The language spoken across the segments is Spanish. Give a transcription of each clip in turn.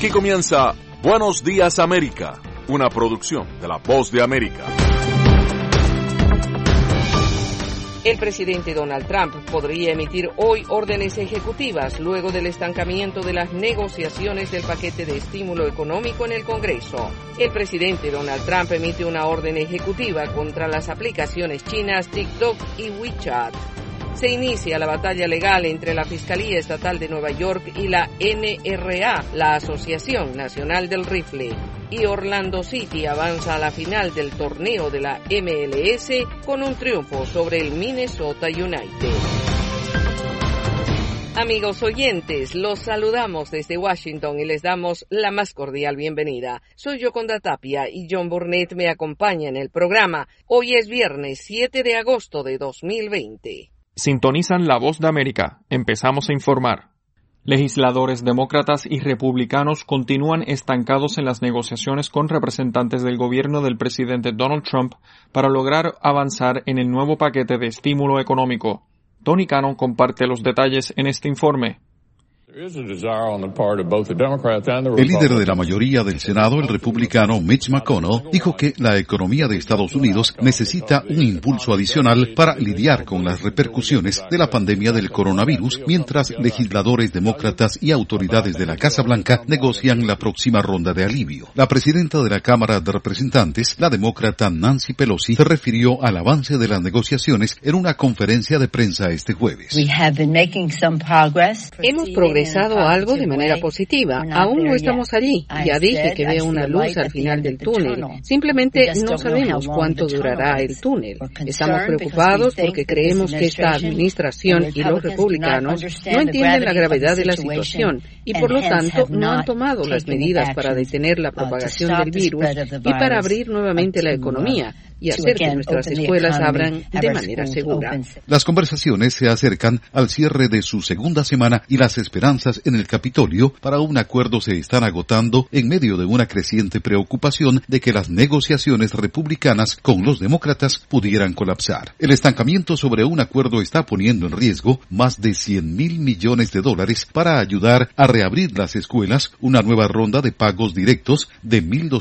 Aquí comienza Buenos Días América, una producción de La Voz de América. El presidente Donald Trump podría emitir hoy órdenes ejecutivas luego del estancamiento de las negociaciones del paquete de estímulo económico en el Congreso. El presidente Donald Trump emite una orden ejecutiva contra las aplicaciones chinas TikTok y WeChat. Se inicia la batalla legal entre la Fiscalía Estatal de Nueva York y la NRA, la Asociación Nacional del Rifle. Y Orlando City avanza a la final del torneo de la MLS con un triunfo sobre el Minnesota United. Amigos oyentes, los saludamos desde Washington y les damos la más cordial bienvenida. Soy Yoconda Tapia y John Burnett me acompaña en el programa. Hoy es viernes 7 de agosto de 2020. Sintonizan La Voz de América. Empezamos a informar. Legisladores demócratas y republicanos continúan estancados en las negociaciones con representantes del gobierno del presidente Donald Trump para lograr avanzar en el nuevo paquete de estímulo económico. Tony Cannon comparte los detalles en este informe. El líder de la mayoría del Senado, el republicano Mitch McConnell, dijo que la economía de Estados Unidos necesita un impulso adicional para lidiar con las repercusiones de la pandemia del coronavirus, mientras legisladores demócratas y autoridades de la Casa Blanca negocian la próxima ronda de alivio. La presidenta de la Cámara de Representantes, la demócrata Nancy Pelosi, se refirió al avance de las negociaciones en una conferencia de prensa este jueves. Hemos progresado algo de manera positiva. Aún no estamos allí. Ya dije que veo una luz al final del túnel. Simplemente no sabemos cuánto durará el túnel. Estamos preocupados porque creemos que esta administración y los republicanos no entienden la gravedad de la situación y por lo tanto no han tomado las medidas para detener la propagación del virus y para abrir nuevamente la economía y hacer que nuestras escuelas abran de manera segura. Las conversaciones se acercan al cierre de su segunda semana y las esperanzas en el Capitolio para un acuerdo se están agotando en medio de una creciente preocupación de que las negociaciones republicanas con los demócratas pudieran colapsar. El estancamiento sobre un acuerdo está poniendo en riesgo más de $100,000 millones para ayudar a reabrir las escuelas, una nueva ronda de pagos directos de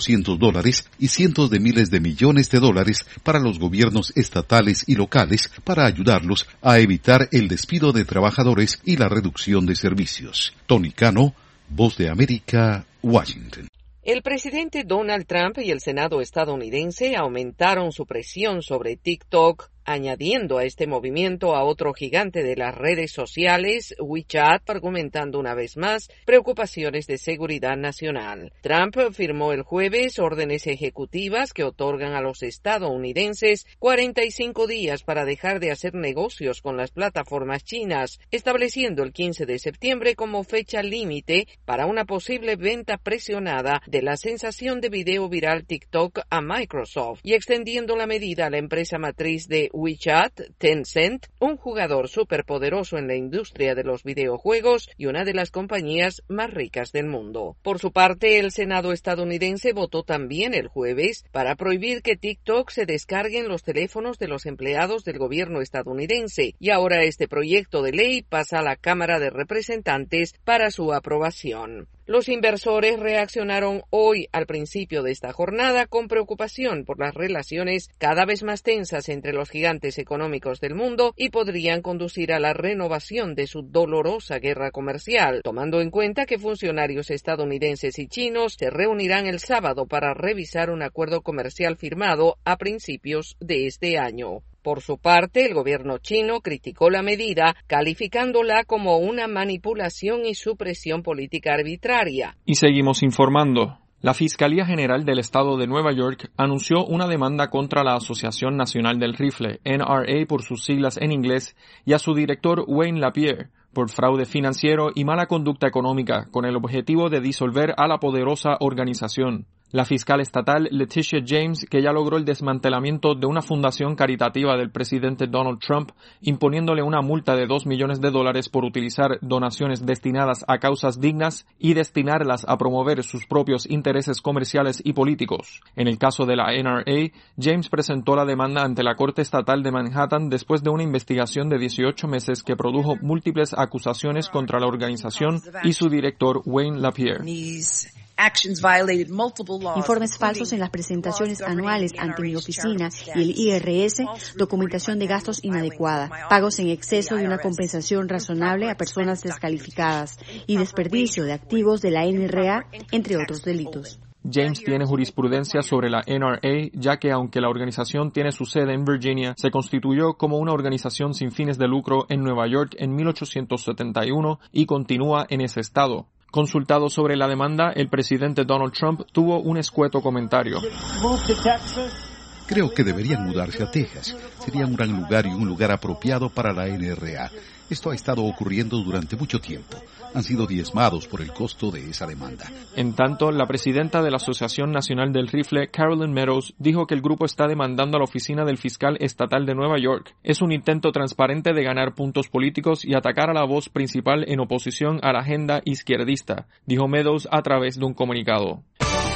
$1,200 y cientos de miles de millones de dólares para los gobiernos estatales y locales para ayudarlos a evitar el despido de trabajadores y la reducción de servicios. Tony Cano, Voz de América, Washington. El presidente Donald Trump y el Senado estadounidense aumentaron su presión sobre TikTok, añadiendo a este movimiento a otro gigante de las redes sociales, WeChat, argumentando una vez más preocupaciones de seguridad nacional. Trump firmó el jueves órdenes ejecutivas que otorgan a los estadounidenses 45 días para dejar de hacer negocios con las plataformas chinas, estableciendo el 15 de septiembre como fecha límite para una posible venta presionada de la sensación de video viral TikTok a Microsoft y extendiendo la medida a la empresa matriz de WeChat, Tencent, un jugador superpoderoso en la industria de los videojuegos y una de las compañías más ricas del mundo. Por su parte, el Senado estadounidense votó también el jueves para prohibir que TikTok se descargue en los teléfonos de los empleados del gobierno estadounidense, y ahora este proyecto de ley pasa a la Cámara de Representantes para su aprobación. Los inversores reaccionaron hoy al principio de esta jornada con preocupación por las relaciones cada vez más tensas entre los gigantes económicos del mundo y podrían conducir a la renovación de su dolorosa guerra comercial, tomando en cuenta que funcionarios estadounidenses y chinos se reunirán el sábado para revisar un acuerdo comercial firmado a principios de este año. Por su parte, el gobierno chino criticó la medida, calificándola como una manipulación y supresión política arbitraria. Y seguimos informando. La Fiscalía General del Estado de Nueva York anunció una demanda contra la Asociación Nacional del Rifle, NRA por sus siglas en inglés, y a su director Wayne LaPierre por fraude financiero y mala conducta económica, con el objetivo de disolver a la poderosa organización. La fiscal estatal Letitia James, que ya logró el desmantelamiento de una fundación caritativa del presidente Donald Trump, imponiéndole una multa de $2 millones por utilizar donaciones destinadas a causas dignas y destinarlas a promover sus propios intereses comerciales y políticos. En el caso de la NRA, James presentó la demanda ante la Corte Estatal de Manhattan después de una investigación de 18 meses que produjo múltiples acusaciones contra la organización y su director Wayne LaPierre. Informes falsos en las presentaciones anuales ante mi oficina y el IRS, documentación de gastos inadecuada, pagos en exceso de una compensación razonable a personas descalificadas y desperdicio de activos de la NRA, entre otros delitos. James tiene jurisprudencia sobre la NRA, ya que aunque la organización tiene su sede en Virginia, se constituyó como una organización sin fines de lucro en Nueva York en 1871 y continúa en ese estado. Consultado sobre la demanda, el presidente Donald Trump tuvo un escueto comentario. Creo que deberían mudarse a Texas. Sería un gran lugar y un lugar apropiado para la NRA. Esto ha estado ocurriendo durante mucho tiempo. Han sido diezmados por el costo de esa demanda. En tanto, la presidenta de la Asociación Nacional del Rifle, Carolyn Meadows, dijo que el grupo está demandando a la oficina del fiscal estatal de Nueva York. Es un intento transparente de ganar puntos políticos y atacar a la voz principal en oposición a la agenda izquierdista, dijo Meadows a través de un comunicado.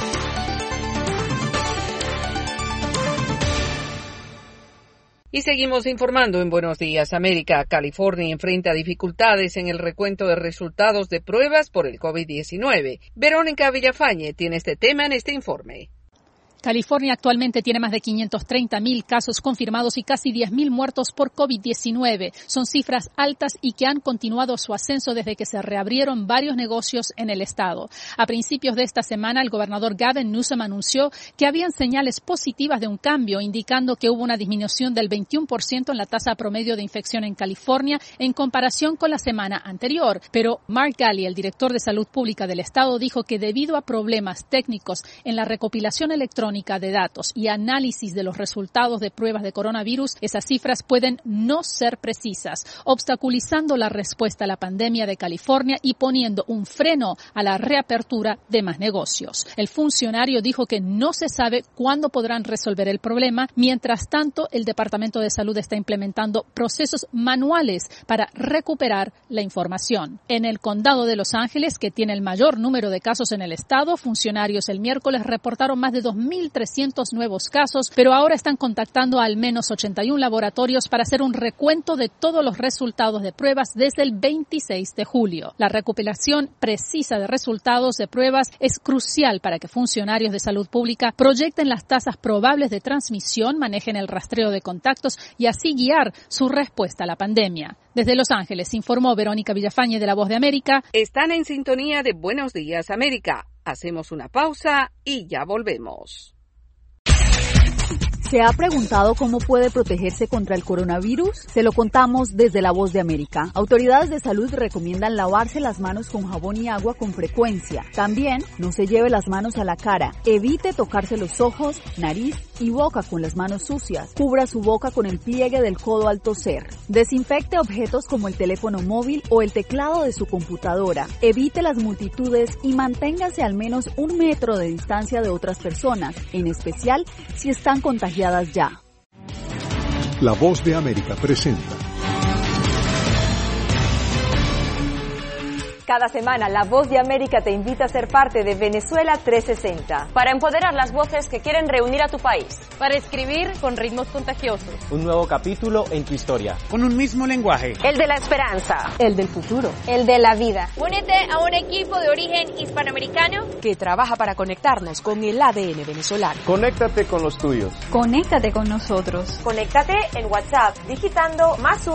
Y seguimos informando en Buenos Días América. California enfrenta dificultades en el recuento de resultados de pruebas por el COVID-19. Verónica Villafañe tiene este tema en este informe. California actualmente tiene más de 530,000 casos confirmados y casi 10,000 muertos por COVID-19. Son cifras altas y que han continuado su ascenso desde que se reabrieron varios negocios en el estado. A principios de esta semana, el gobernador Gavin Newsom anunció que habían señales positivas de un cambio, indicando que hubo una disminución del 21% en la tasa promedio de infección en California en comparación con la semana anterior. Pero Mark Ghaly, el director de Salud Pública del estado, dijo que debido a problemas técnicos en la recopilación electrónica de datos y análisis de los resultados de pruebas de coronavirus, esas cifras pueden no ser precisas, obstaculizando la respuesta a la pandemia de California y poniendo un freno a la reapertura de más negocios. El funcionario dijo que no se sabe cuándo podrán resolver el problema. Mientras tanto, el Departamento de Salud está implementando procesos manuales para recuperar la información. En el condado de Los Ángeles, que tiene el mayor número de casos en el estado, funcionarios el miércoles reportaron más de 2,300 nuevos casos, pero ahora están contactando a al menos 81 laboratorios para hacer un recuento de todos los resultados de pruebas desde el 26 de julio. La recopilación precisa de resultados de pruebas es crucial para que funcionarios de salud pública proyecten las tasas probables de transmisión, manejen el rastreo de contactos y así guiar su respuesta a la pandemia. Desde Los Ángeles informó Verónica Villafañe de La Voz de América. Están en sintonía de Buenos Días América. Hacemos una pausa y ya volvemos. ¿Se ha preguntado cómo puede protegerse contra el coronavirus? Se lo contamos desde La Voz de América. Autoridades de salud recomiendan lavarse las manos con jabón y agua con frecuencia. También no se lleve las manos a la cara. Evite tocarse los ojos, nariz y boca con las manos sucias. Cubra su boca con el pliegue del codo al toser. Desinfecte objetos como el teléfono móvil o el teclado de su computadora. Evite las multitudes y manténgase al menos 1 metro de distancia de otras personas, en especial si están contagiadas ya. La Voz de América presenta. Cada semana, La Voz de América te invita a ser parte de Venezuela 360. Para empoderar las voces que quieren reunir a tu país. Para escribir con ritmos contagiosos. Un nuevo capítulo en tu historia. Con un mismo lenguaje. El de la esperanza. El del futuro. El de la vida. Únete a un equipo de origen hispanoamericano que trabaja para conectarnos con el ADN venezolano. Conéctate con los tuyos. Conéctate con nosotros. Conéctate en WhatsApp digitando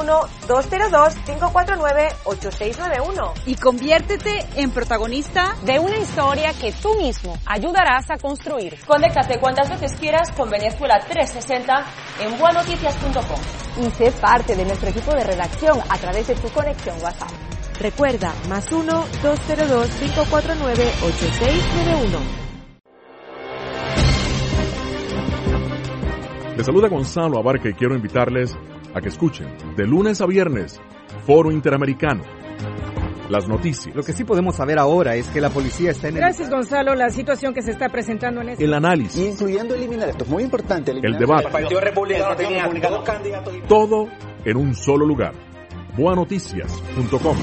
+1-202-549-8691. Y conviértete en protagonista de una historia que tú mismo ayudarás a construir. Conéctate cuantas veces quieras con Venezuela 360 en buenoticias.com. Y sé parte de nuestro equipo de redacción a través de tu conexión WhatsApp. Recuerda, +1-202-549-8691. Les saluda Gonzalo Abarca y quiero invitarles a que escuchen de lunes a viernes Foro Interamericano, las noticias. Lo que sí podemos saber ahora es que la policía está en Gracias, Gonzalo. La situación que se está presentando en el análisis. Incluyendo eliminar, esto es muy importante. El debate. El Partido Republicano tenía dos candidatos. Todo en un solo lugar. boanoticias.com.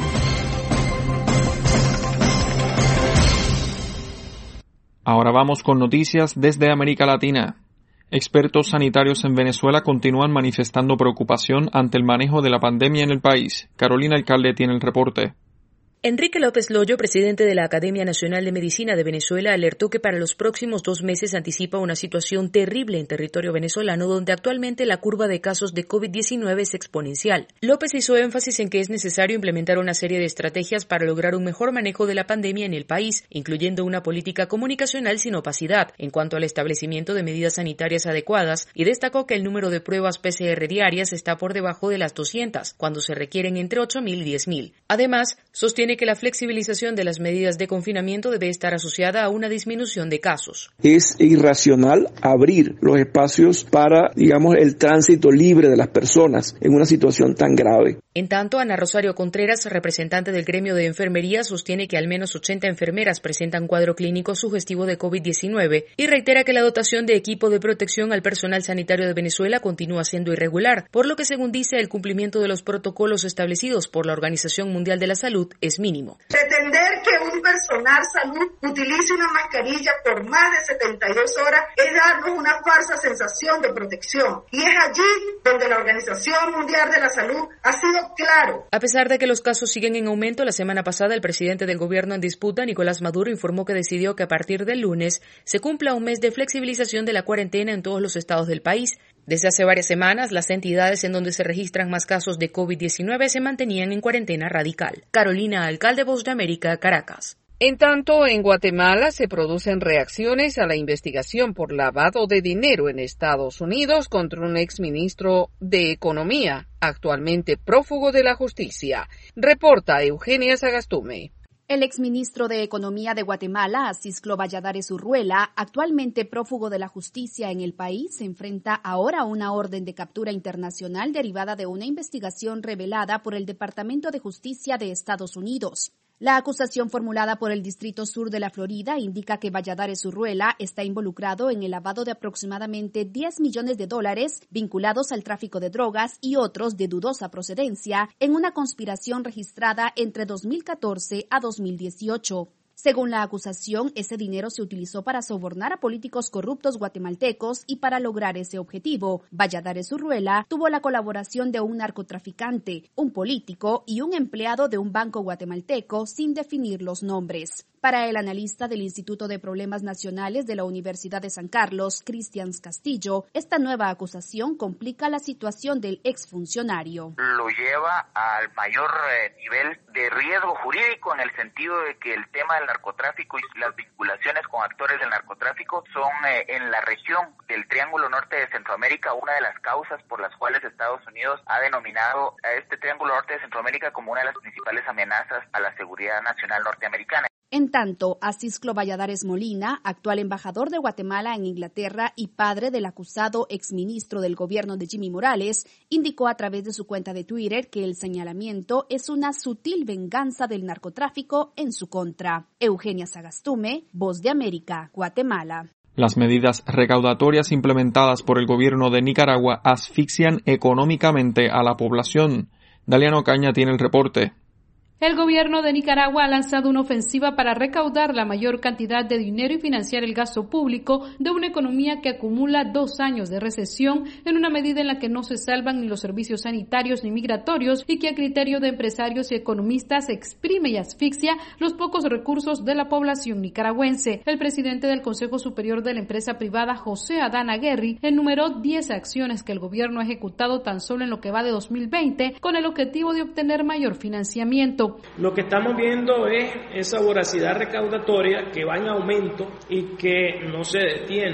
Ahora vamos con noticias desde América Latina. Expertos sanitarios en Venezuela continúan manifestando preocupación ante el manejo de la pandemia en el país. Carolina Alcalde tiene el reporte. Enrique López Loyo, presidente de la Academia Nacional de Medicina de Venezuela, alertó que para los próximos 2 meses anticipa una situación terrible en territorio venezolano, donde actualmente la curva de casos de COVID-19 es exponencial. López hizo énfasis en que es necesario implementar una serie de estrategias para lograr un mejor manejo de la pandemia en el país, incluyendo una política comunicacional sin opacidad en cuanto al establecimiento de medidas sanitarias adecuadas, y destacó que el número de pruebas PCR diarias está por debajo de las 200, cuando se requieren entre 8.000 y 10.000. Además, sostiene que la flexibilización de las medidas de confinamiento debe estar asociada a una disminución de casos. Es irracional abrir los espacios para, el tránsito libre de las personas en una situación tan grave. En tanto, Ana Rosario Contreras, representante del gremio de enfermería, sostiene que al menos 80 enfermeras presentan cuadro clínico sugestivo de COVID-19 y reitera que la dotación de equipo de protección al personal sanitario de Venezuela continúa siendo irregular, por lo que, según dice, el cumplimiento de los protocolos establecidos por la Organización Mundial de la Salud es mínimo. Pretender que un personal salud utilice una mascarilla por más de 72 horas es darnos una falsa sensación de protección. Y es allí donde la Organización Mundial de la Salud ha sido claro. A pesar de que los casos siguen en aumento, la semana pasada el presidente del gobierno en disputa, Nicolás Maduro, informó que decidió que a partir del lunes se cumpla un mes de flexibilización de la cuarentena en todos los estados del país. Desde hace varias semanas, las entidades en donde se registran más casos de COVID-19 se mantenían en cuarentena radical. Carolina Alcalde, Voz de América, Caracas. En tanto, en Guatemala se producen reacciones a la investigación por lavado de dinero en Estados Unidos contra un exministro de Economía, actualmente prófugo de la justicia. Reporta Eugenia Sagastume. El exministro de Economía de Guatemala, Cisclo Valladares Urruela, actualmente prófugo de la justicia en el país, se enfrenta ahora a una orden de captura internacional derivada de una investigación revelada por el Departamento de Justicia de Estados Unidos. La acusación formulada por el Distrito Sur de la Florida indica que Valladares Urruela está involucrado en el lavado de aproximadamente $10 millones vinculados al tráfico de drogas y otros de dudosa procedencia en una conspiración registrada entre 2014 a 2018. Según la acusación, ese dinero se utilizó para sobornar a políticos corruptos guatemaltecos y para lograr ese objetivo, Valladares Urruela tuvo la colaboración de un narcotraficante, un político y un empleado de un banco guatemalteco sin definir los nombres. Para el analista del Instituto de Problemas Nacionales de la Universidad de San Carlos, Cristian Castillo, esta nueva acusación complica la situación del exfuncionario. Lo lleva al mayor nivel de riesgo jurídico en el sentido de que el tema del narcotráfico y las vinculaciones con actores del narcotráfico son en la región del Triángulo Norte de Centroamérica una de las causas por las cuales Estados Unidos ha denominado a este Triángulo Norte de Centroamérica como una de las principales amenazas a la seguridad nacional norteamericana. En tanto, Cisclo Valladares Molina, actual embajador de Guatemala en Inglaterra y padre del acusado exministro del gobierno de Jimmy Morales, indicó a través de su cuenta de Twitter que el señalamiento es una sutil venganza del narcotráfico en su contra. Eugenia Sagastume, Voz de América, Guatemala. Las medidas recaudatorias implementadas por el gobierno de Nicaragua asfixian económicamente a la población. Daliano Caña tiene el reporte. El gobierno de Nicaragua ha lanzado una ofensiva para recaudar la mayor cantidad de dinero y financiar el gasto público de una economía que acumula 2 años de recesión en una medida en la que no se salvan ni los servicios sanitarios ni migratorios y que a criterio de empresarios y economistas exprime y asfixia los pocos recursos de la población nicaragüense. El presidente del Consejo Superior de la Empresa Privada, José Adán Aguirre, enumeró 10 acciones que el gobierno ha ejecutado tan solo en lo que va de 2020 con el objetivo de obtener mayor financiamiento. Lo que estamos viendo es esa voracidad recaudatoria que va en aumento y que no se detiene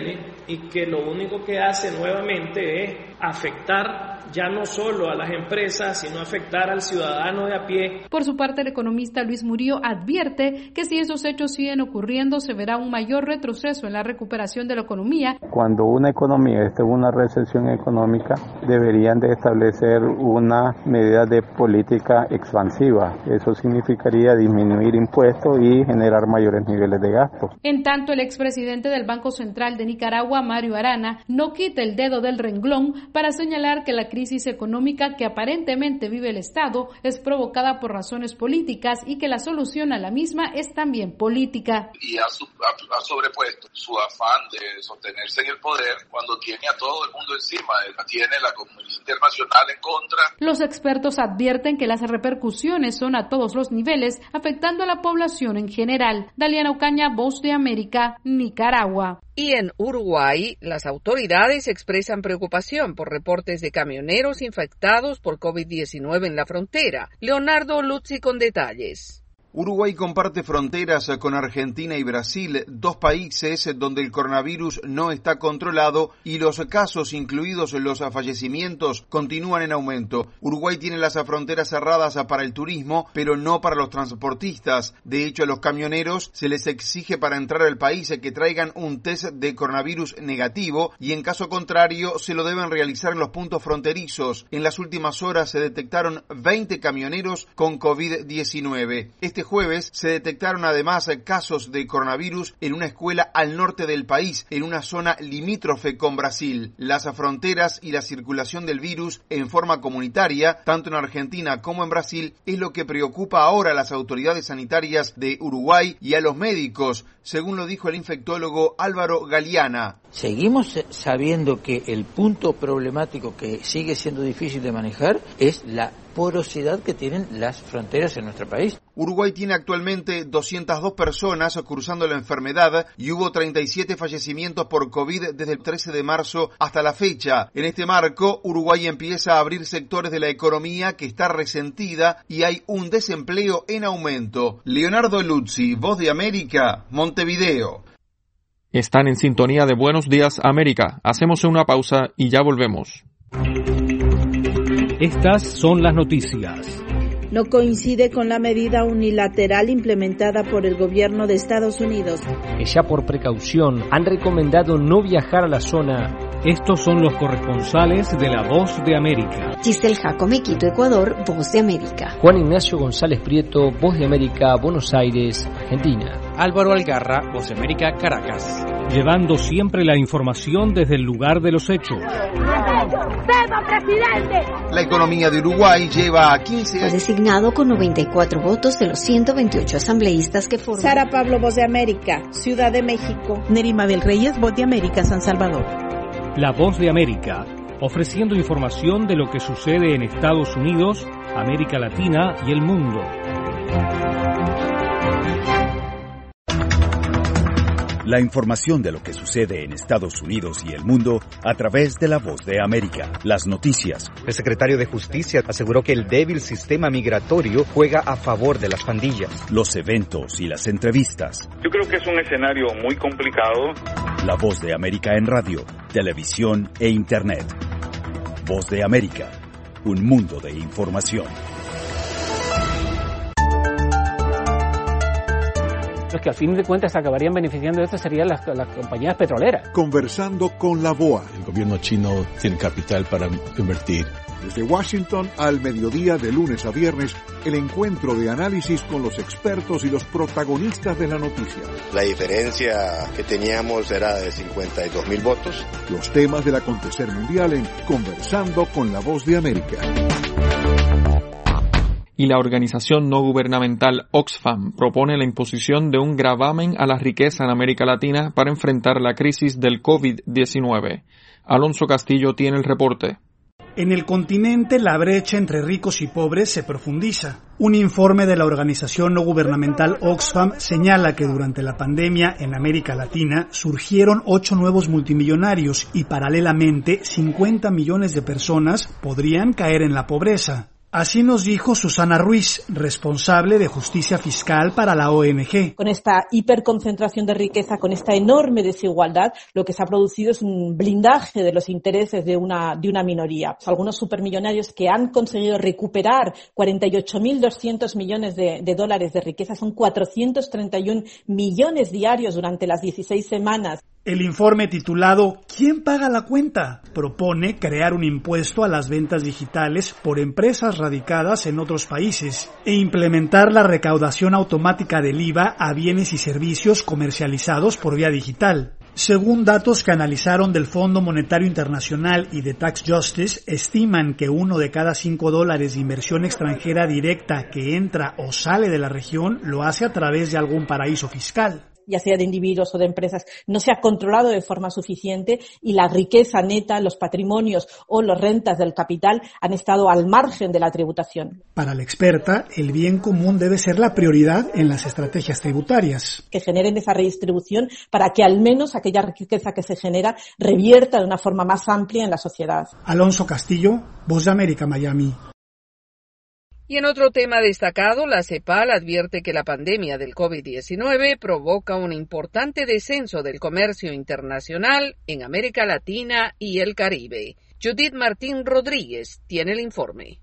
y que lo único que hace nuevamente es afectar ya no solo a las empresas, sino afectar al ciudadano de a pie. Por su parte, el economista Luis Murillo advierte que si esos hechos siguen ocurriendo, se verá un mayor retroceso en la recuperación de la economía. Cuando una economía esté en una recesión económica, deberían de establecer una medida de política expansiva. Eso significaría disminuir impuestos y generar mayores niveles de gasto. En tanto, el expresidente del Banco Central de Nicaragua, Mario Arana, no quita el dedo del renglón para señalar que la crisis económica que aparentemente vive el Estado es provocada por razones políticas y que la solución a la misma es también política. Y ha sobrepuesto su afán de sostenerse en el poder cuando tiene a todo el mundo encima, tiene la comunidad internacional en contra. Los expertos advierten que las repercusiones son a todos los niveles, afectando a la población en general. Daliana Ocaña, Voz de América, Nicaragua. Y en Uruguay, las autoridades expresan preocupación por reportes de camioneros infectados por COVID-19 en la frontera. Leonardo Luzzi con detalles. Uruguay comparte fronteras con Argentina y Brasil, dos países donde el coronavirus no está controlado y los casos, incluidos los fallecimientos, continúan en aumento. Uruguay tiene las fronteras cerradas para el turismo, pero no para los transportistas. De hecho, a los camioneros se les exige para entrar al país que traigan un test de coronavirus negativo y en caso contrario se lo deben realizar en los puntos fronterizos. En las últimas horas se detectaron 20 camioneros con COVID-19. Este jueves se detectaron además casos de coronavirus en una escuela al norte del país, en una zona limítrofe con Brasil. Las fronteras y la circulación del virus en forma comunitaria, tanto en Argentina como en Brasil, es lo que preocupa ahora a las autoridades sanitarias de Uruguay y a los médicos, según lo dijo el infectólogo Álvaro Galeana. Seguimos sabiendo que el punto problemático que sigue siendo difícil de manejar es la porosidad que tienen las fronteras en nuestro país. Uruguay tiene actualmente 202 personas cruzando la enfermedad y hubo 37 fallecimientos por COVID desde el 13 de marzo hasta la fecha. En este marco, Uruguay empieza a abrir sectores de la economía que está resentida y hay un desempleo en aumento. Leonardo Luzzi, Voz de América, Montevideo. Están en sintonía de Buenos Días América. Hacemos una pausa y ya volvemos. Estas son las noticias. No coincide con la medida unilateral implementada por el gobierno de Estados Unidos. Que ya por precaución han recomendado no viajar a la zona. Estos son los corresponsales de La Voz de América. Giselle Jacome, Quito, Ecuador, Voz de América. Juan Ignacio González Prieto, Voz de América, Buenos Aires, Argentina. Álvaro Algarra, Voz de América, Caracas. Llevando siempre la información desde el lugar de los hechos. La economía de Uruguay lleva a 15 años. Fue designado con 94 votos de los 128 asambleístas que forman. Sara Pablo, Voz de América, Ciudad de México. Nerima del Reyes, Voz de América, San Salvador. La Voz de América, ofreciendo información de lo que sucede en Estados Unidos, América Latina y el mundo. La información de lo que sucede en Estados Unidos y el mundo a través de La Voz de América. Las noticias. El secretario de Justicia aseguró que el débil sistema migratorio juega a favor de las pandillas. Los eventos y las entrevistas. Yo creo que es un escenario muy complicado. La Voz de América en radio, televisión e internet. Voz de América, un mundo de información. Los que al fin de cuentas acabarían beneficiando de esto serían las compañías petroleras. Conversando con la BOA. El gobierno chino tiene capital para invertir. Desde Washington al mediodía de lunes a viernes, el encuentro de análisis con los expertos y los protagonistas de la noticia. La diferencia que teníamos era de 52,000 votos. Los temas del acontecer mundial en Conversando con la Voz de América. Y la organización no gubernamental Oxfam propone la imposición de un gravamen a la riqueza en América Latina para enfrentar la crisis del COVID-19. Alonso Castillo tiene el reporte. En el continente, la brecha entre ricos y pobres se profundiza. Un informe de la organización no gubernamental Oxfam señala que durante la pandemia en América Latina surgieron 8 nuevos multimillonarios y paralelamente 50 millones de personas podrían caer en la pobreza. Así nos dijo Susana Ruiz, responsable de justicia fiscal para la ONG. Con esta hiperconcentración de riqueza, con esta enorme desigualdad, lo que se ha producido es un blindaje de los intereses de una minoría. Algunos supermillonarios que han conseguido recuperar 48.200 millones de dólares de riqueza, son 431 millones diarios durante las 16 semanas. El informe titulado ¿Quién paga la cuenta? Propone crear un impuesto a las ventas digitales por empresas radicadas en otros países e implementar la recaudación automática del IVA a bienes y servicios comercializados por vía digital. Según datos que analizaron del Fondo Monetario Internacional y de Tax Justice, estiman que 1 de cada 5 dólares de inversión extranjera directa que entra o sale de la región lo hace a través de algún paraíso fiscal. Ya sea de individuos o de empresas, no se ha controlado de forma suficiente y la riqueza neta, los patrimonios o las rentas del capital han estado al margen de la tributación. Para la experta, el bien común debe ser la prioridad en las estrategias tributarias. Que generen esa redistribución para que al menos aquella riqueza que se genera revierta de una forma más amplia en la sociedad. Alonso Castillo, Voz de América, Miami. Y en otro tema destacado, la CEPAL advierte que la pandemia del COVID-19 provoca un importante descenso del comercio internacional en América Latina y el Caribe. Judith Martín Rodríguez tiene el informe.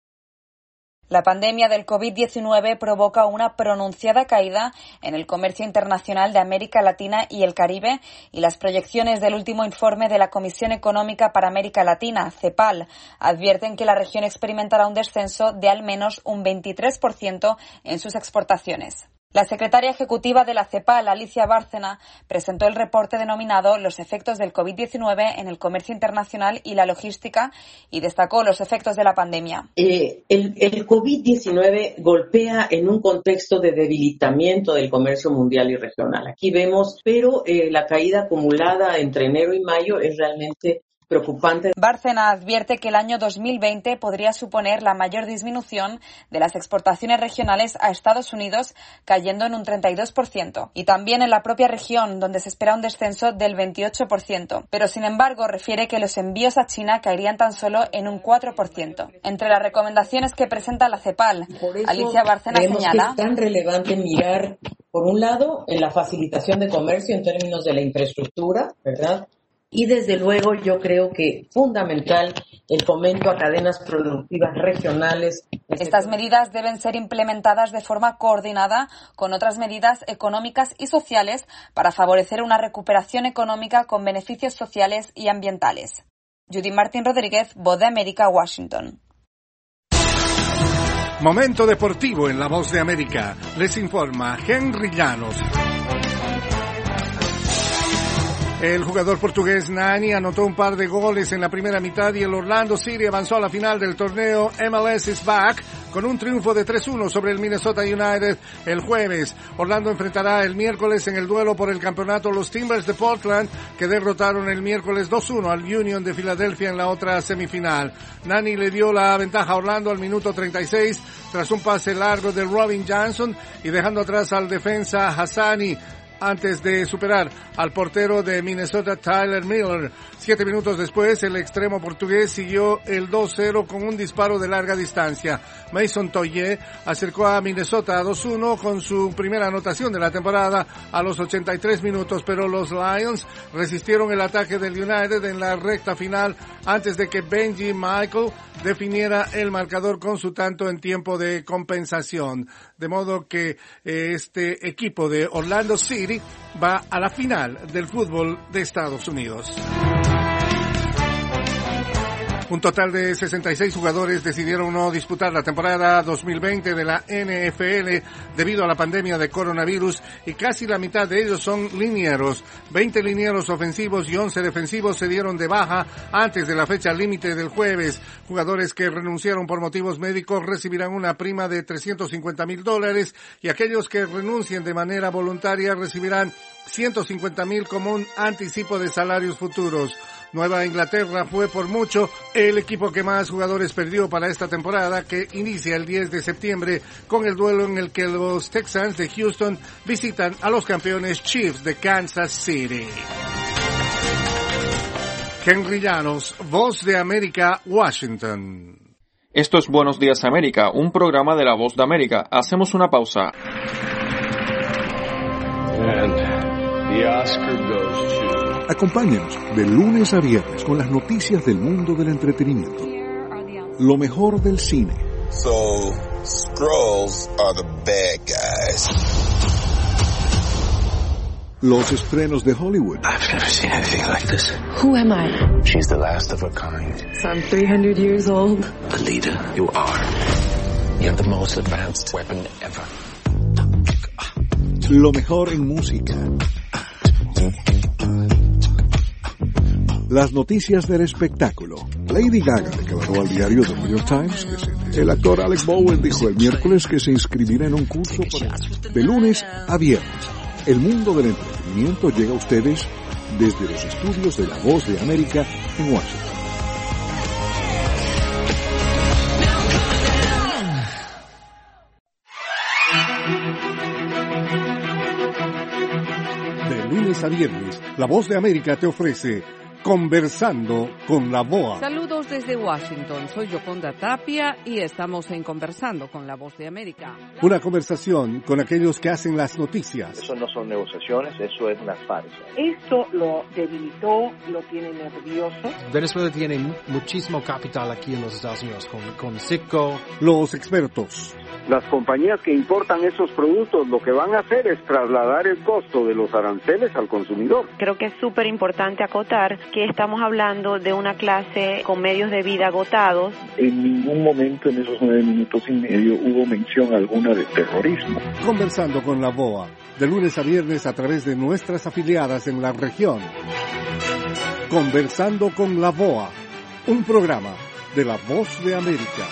La pandemia del COVID-19 provoca una pronunciada caída en el comercio internacional de América Latina y el Caribe, y las proyecciones del último informe de la Comisión Económica para América Latina, CEPAL, advierten que la región experimentará un descenso de al menos un 23% en sus exportaciones. La secretaria ejecutiva de la CEPAL, Alicia Bárcena, presentó el reporte denominado Los efectos del COVID-19 en el comercio internacional y la logística y destacó los efectos de la pandemia. El COVID-19 golpea en un contexto de debilitamiento del comercio mundial y regional. Aquí vemos, pero la caída acumulada entre enero y mayo es realmente preocupante. Bárcena advierte que el año 2020 podría suponer la mayor disminución de las exportaciones regionales a Estados Unidos, cayendo en un 32%, y también en la propia región, donde se espera un descenso del 28%, pero sin embargo refiere que los envíos a China caerían tan solo en un 4%. Entre las recomendaciones que presenta la CEPAL, Alicia Bárcena señala: es tan relevante mirar, por un lado, en la facilitación de comercio en términos de la infraestructura, ¿verdad? Y desde luego yo creo que fundamental el fomento a cadenas productivas regionales. Estas medidas deben ser implementadas de forma coordinada con otras medidas económicas y sociales para favorecer una recuperación económica con beneficios sociales y ambientales. Judith Martín Rodríguez, Voz de América, Washington. Momento deportivo en La Voz de América. Les informa Henry Llanos. El jugador portugués Nani anotó un par de goles en la primera mitad y el Orlando City avanzó a la final del torneo MLS is Back con un triunfo de 3-1 sobre el Minnesota United el jueves. Orlando enfrentará el miércoles en el duelo por el campeonato los Timbers de Portland, que derrotaron el miércoles 2-1 al Union de Filadelfia en la otra semifinal. Nani le dio la ventaja a Orlando al minuto 36 tras un pase largo de Robin Johnson y dejando atrás al defensa Hassani, antes de superar al portero de Minnesota, Tyler Miller. 7 minutos después, el extremo portugués siguió el 2-0 con un disparo de larga distancia. Mason Toye acercó a Minnesota a 2-1 con su primera anotación de la temporada a los 83 minutos, pero los Lions resistieron el ataque del United en la recta final antes de que Benji Michael definiera el marcador con su tanto en tiempo de compensación. De modo que este equipo de Orlando City va a la final del fútbol de Estados Unidos. Un total de 66 jugadores decidieron no disputar la temporada 2020 de la NFL debido a la pandemia de coronavirus y casi la mitad de ellos son linieros. 20 linieros ofensivos y 11 defensivos se dieron de baja antes de la fecha límite del jueves. Jugadores que renunciaron por motivos médicos recibirán una prima de $350,000 y aquellos que renuncien de manera voluntaria recibirán $150,000 como un anticipo de salarios futuros. Nueva Inglaterra fue por mucho el equipo que más jugadores perdió para esta temporada, que inicia el 10 de septiembre con el duelo en el que los Texans de Houston visitan a los campeones Chiefs de Kansas City. Henry Llanos, Voz de América, Washington. Esto es Buenos Días América, un programa de La Voz de América. Hacemos una pausa. And the Oscar goes to... Acompáñanos de lunes a viernes con las noticias del mundo del entretenimiento. Lo mejor del cine. So, Skrulls are the bad guys. Los estrenos de Hollywood. I've never seen anything like this. Who am I? She's the last of her kind. So I'm 300 years old. Alita, you are. You have the most advanced weapon ever. Lo mejor en música. Las noticias del espectáculo. Lady Gaga declaró al diario The New York Times que el actor Alec Baldwin dijo el miércoles que se inscribirá en un curso de lunes a viernes. El mundo del entretenimiento llega a ustedes desde los estudios de La Voz de América en Washington. De lunes a viernes, La Voz de América te ofrece Conversando con la BOA. Saludos desde Washington, soy Yoconda Tapia y estamos en Conversando con la Voz de América. Una conversación con aquellos que hacen las noticias. Eso no son negociaciones, eso es una farsa. Esto lo debilitó, lo tiene nervioso. Venezuela tiene muchísimo capital aquí en los Estados Unidos, con Citgo. Los expertos. Las compañías que importan esos productos lo que van a hacer es trasladar el costo de los aranceles al consumidor. Creo que es súper importante acotar que estamos hablando de una clase con medios de vida agotados. En ningún momento en esos 9 minutos y medio hubo mención alguna de terrorismo. Conversando con la BOA, de lunes a viernes a través de nuestras afiliadas en la región. Conversando con la BOA, un programa de La Voz de América.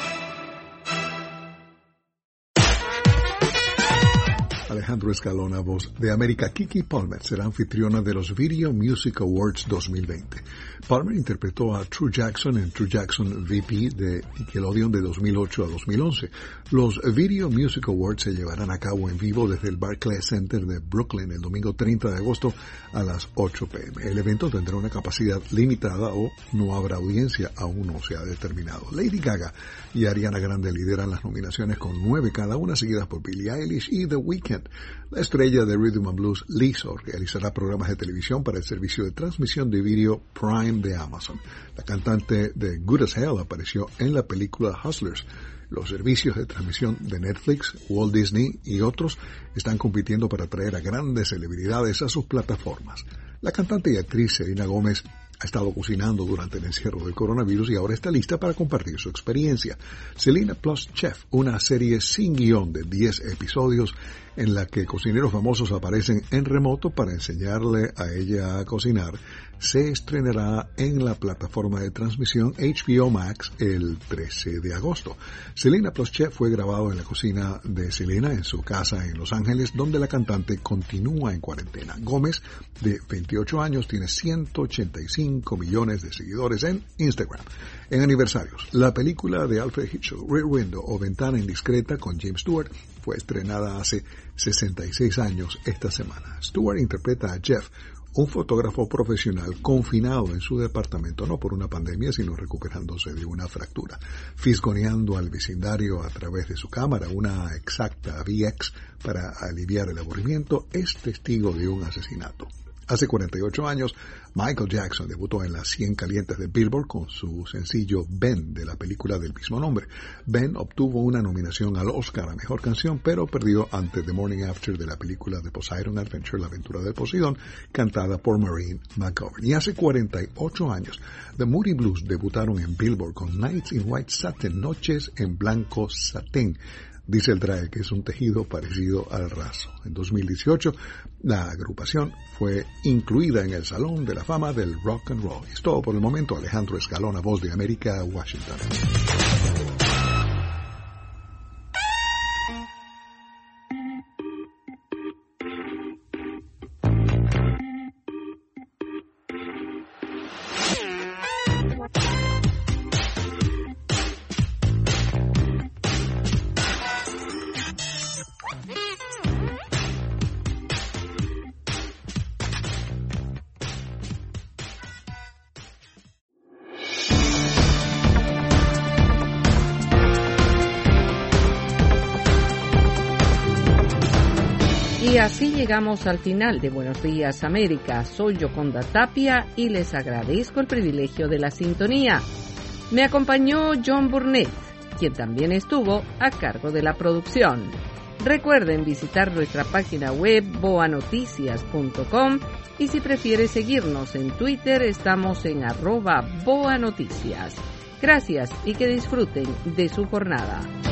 Alejandro Escalona, Voz de América. Keke Palmer será anfitriona de los Video Music Awards 2020. Palmer interpretó a True Jackson en True Jackson VP de Nickelodeon de 2008 a 2011. Los Video Music Awards se llevarán a cabo en vivo desde el Barclays Center de Brooklyn el domingo 30 de agosto a las 8 p.m. El evento tendrá una capacidad limitada o no habrá audiencia, aún no se ha determinado. Lady Gaga y Ariana Grande lideran las nominaciones con 9 cada una, seguidas por Billie Eilish y The Weeknd. La estrella de Rhythm and Blues, Lizzo, realizará programas de televisión para el servicio de transmisión de vídeo Prime de Amazon. La cantante de Good as Hell apareció en la película Hustlers. Los servicios de transmisión de Netflix, Walt Disney y otros están compitiendo para atraer a grandes celebridades a sus plataformas. La cantante y actriz Selena Gómez ha estado cocinando durante el encierro del coronavirus y ahora está lista para compartir su experiencia. Selena Plus Chef, una serie sin guión de 10 episodios en la que cocineros famosos aparecen en remoto para enseñarle a ella a cocinar, se estrenará en la plataforma de transmisión HBO Max el 13 de agosto. Selena Plus Chef fue grabado en la cocina de Selena en su casa en Los Ángeles, donde la cantante continúa en cuarentena. Gómez, de 28 años, tiene 185 millones de seguidores en Instagram. En aniversarios, la película de Alfred Hitchcock, Rear Window o Ventana Indiscreta con James Stewart fue estrenada hace 66 años esta semana. Stewart interpreta a Jeff, un fotógrafo profesional confinado en su departamento, no por una pandemia, sino recuperándose de una fractura. Fisgoneando al vecindario a través de su cámara, una exacta VX para aliviar el aburrimiento, es testigo de un asesinato. Hace 48 años, Michael Jackson debutó en las 100 calientes de Billboard con su sencillo Ben de la película del mismo nombre. Ben obtuvo una nominación al Oscar a Mejor Canción, pero perdió ante The Morning After de la película de Poseidon Adventure, La Aventura de Poseidón, cantada por Maureen McGovern. Y hace 48 años, The Moody Blues debutaron en Billboard con Nights in White Satin, Noches en Blanco Satén. Dice el Drake que es un tejido parecido al raso. En 2018, la agrupación fue incluida en el Salón de la Fama del Rock and Roll. Es todo por el momento. Alejandro Escalona, Voz de América, Washington. Y así llegamos al final de Buenos Días América. Soy Yoconda Tapia y les agradezco el privilegio de la sintonía. Me acompañó John Burnett, quien también estuvo a cargo de la producción. Recuerden visitar nuestra página web boanoticias.com y si prefiere seguirnos en Twitter estamos en @boanoticias. Gracias y que disfruten de su jornada.